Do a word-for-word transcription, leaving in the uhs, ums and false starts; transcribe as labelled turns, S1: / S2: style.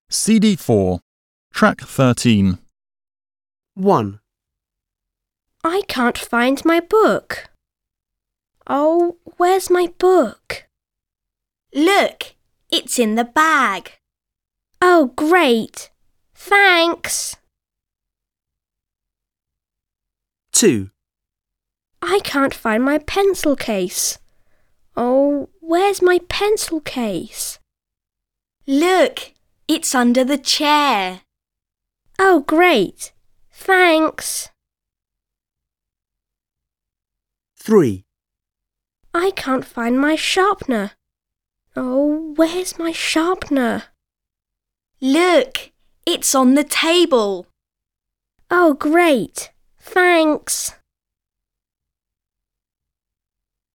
S1: C D four, Track thirteen.
S2: one.
S3: I can't find my book. Oh, where's my book?
S4: Look, it's in the bag.
S3: Oh, great. Thanks.
S2: two.
S3: I can't find my pencil case. Oh, where's my pencil case?
S4: Look, it's under the chair.
S3: Oh, great. Thanks.
S2: three.
S3: I can't find my sharpener. Oh, where's my sharpener?
S4: Look, it's on the table.
S3: Oh, great. Thanks.